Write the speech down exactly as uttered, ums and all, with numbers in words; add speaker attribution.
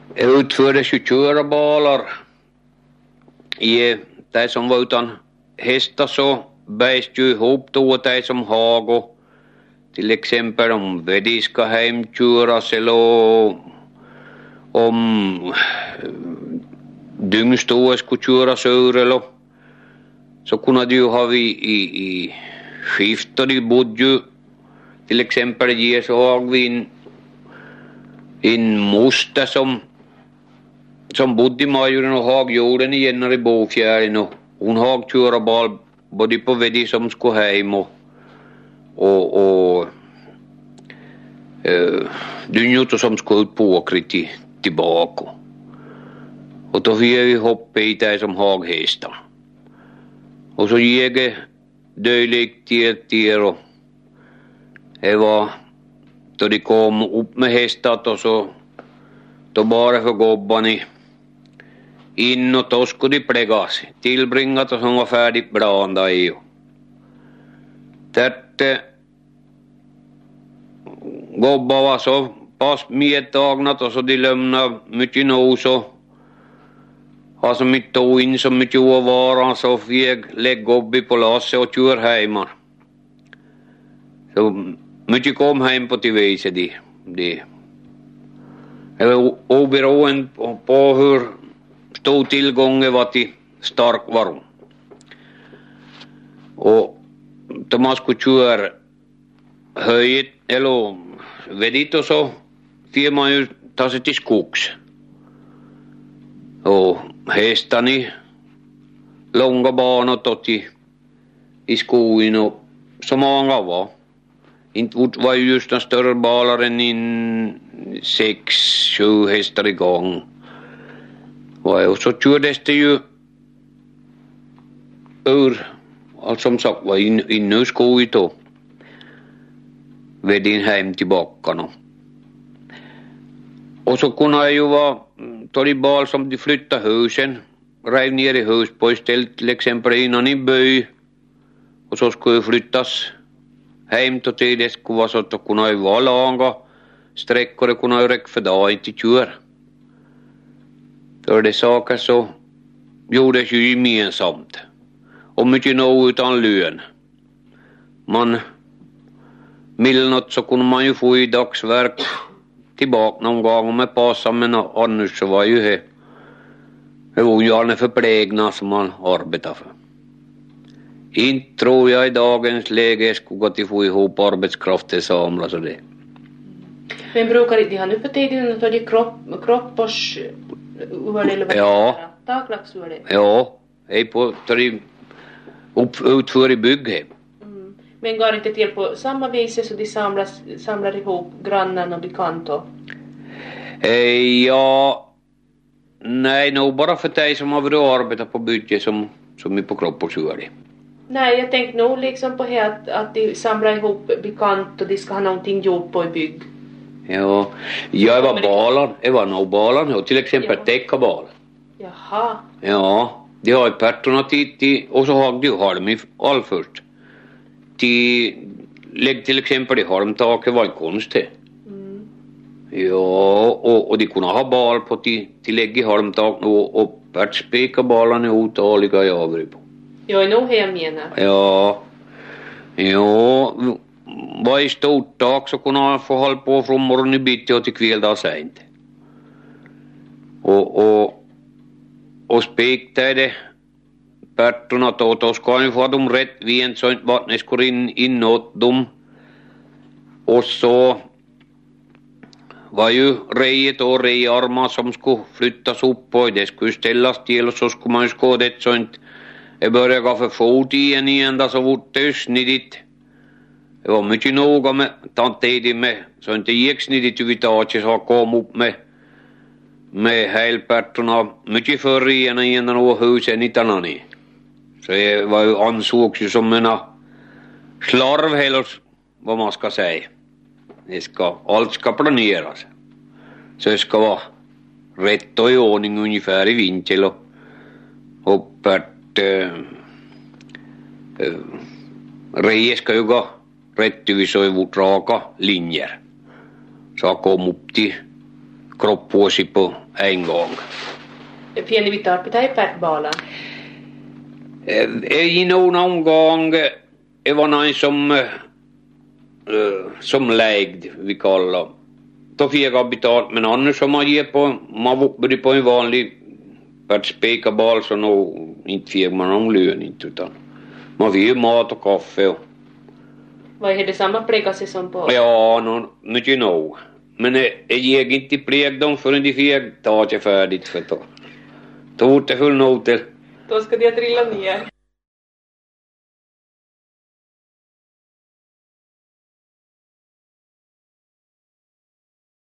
Speaker 1: utfördes ju körabalar i det som var utan hästar, så bäst ju ihop då det som hag och till exempel om de ska hemköras eller om dyngståe skulle köras ur eller så kunde du ju ha vi i, i skift och de bodde ju till exempel ge så har vi en, en moster som som bodde i Majuren och hagjorden igen i Bofjärden och hon hagköra bal både på vedi som skulle hem och och, och uh, dynjuto som skulle ut på åkrit tillbaka och då fick vi hoppa i det som haghästar och så gick det döjligt till till och det var då de kom upp med hästat och så då bara för gobban i in och då skulle de plägas tillbringat och som var färdigt blanda i och tätte gobba var så pass medtagnat och så de lämnade mycket nog så har så mycket tog in så mycket åvara så fick lägga gobbi på lasse och kör hemma så mycket kom hem på till viset de de det var oberoende på, på hur stor tillgången var till stark varum. Och då man skulle köra höjt eller vedit och så fick man ju ta sig till skogs. Och hästan i långa banor och till i skogen och så många var. Inte var ju just en större balar än in sex, sju hästar igång. Och så kördes det ju ur, allt som sagt var in, inne i skoget då. Vid din hem tillbaka nå. Och så kunde jag ju vara tog i bal som de flyttade husen. Rev ner i hus på istället till exempel innan i by. Och så skulle flyttas hem till tid. Det skulle vara så att det kunde ju vara långa sträckor. Det kunde ju räcka för dag inte kör. Då det saker så gjordes ju gemensamt. Och mycket nog utan lön. Man vill något så kunde man ju få i dagsverk tillbaka någon gång med passa men annars så var ju det det var ju alla förplägna som man arbetar för. Inte tror jag i dagens läge skulle gå till få ihop arbetskraften samlas och det.
Speaker 2: Men brukar de ha nu för tiden att de kropp, kroppars ur det?
Speaker 1: Ja.
Speaker 2: Taklax ur det?
Speaker 1: Ja, det är på de upp, utför i bygghem.
Speaker 2: Mm. Men går inte till på samma vis så de samlas, samlar ihop grannar och bekanta?
Speaker 1: Eh, ja, nej, nog bara för dig som har varit arbetat på bygget som, som är på kroppars ur det.
Speaker 2: Nej, jag tänkte nog liksom på här att, att de samlar ihop bekant och de ska ha någonting gjort på i bygg.
Speaker 1: Ja, jag var balan, jag var nog balan och till exempel ja. Täckabalen.
Speaker 2: Jaha.
Speaker 1: Ja, de har ju pärtorna till, till och så har de halm i all först. Till, lägg till exempel i halmtaket var en konst det. Mm. Ja, och, och de kunde ha bal på till, till lägg i halmtaket och, och pärtspeka balan är otaliga jag har på.
Speaker 2: Jag är nog här menar.
Speaker 1: Ja, ja, var i stort tak så kunde han få hålla på från morgon i bitti och till kväll dag sent. Och, och, och spektade pärtorna då, då ska han ju få dem rätt vid så inte vattnet skulle in inåt dem. Och så var ju rejet och rejarmar som skulle flyttas upp och det skulle ställas till och så skulle man ju skåda det så inte det började gå för fort igen igen där så vart det snidigt. Det var mycket noga med tantidi med så inte gick snidigt överhuvudtaget så kom upp med med hälpärtorna mycket förr igen igen och husen i tanani. Så det var ju ansågs ju som en slarv eller vad man ska säga. Det ska, allt ska planeras. Så det ska vara rätt och i ordning ungefär i vinkel och, och pärt äh, äh, reje ska ju gå rätt över så i vårt raka linjer. Så jag kom upp till kropp på sig på en gång.
Speaker 2: Pieni vitar pitää pätbalan.
Speaker 1: I någon omgång det var någon som uh, som lägd vi kallar. Då fick jag betalt men annars som man ger på man var på en vanlig att speka bal så nog inte fick man någon lön inte utan man fick ju mat och kaffe och
Speaker 2: vad är det samma plegasi som på?
Speaker 1: Ja, no, mycket nog. Men jag gick inte pleg dem förrän de fick ta sig färdigt för då. Då var det full nog till.
Speaker 2: Då ska de trilla ner.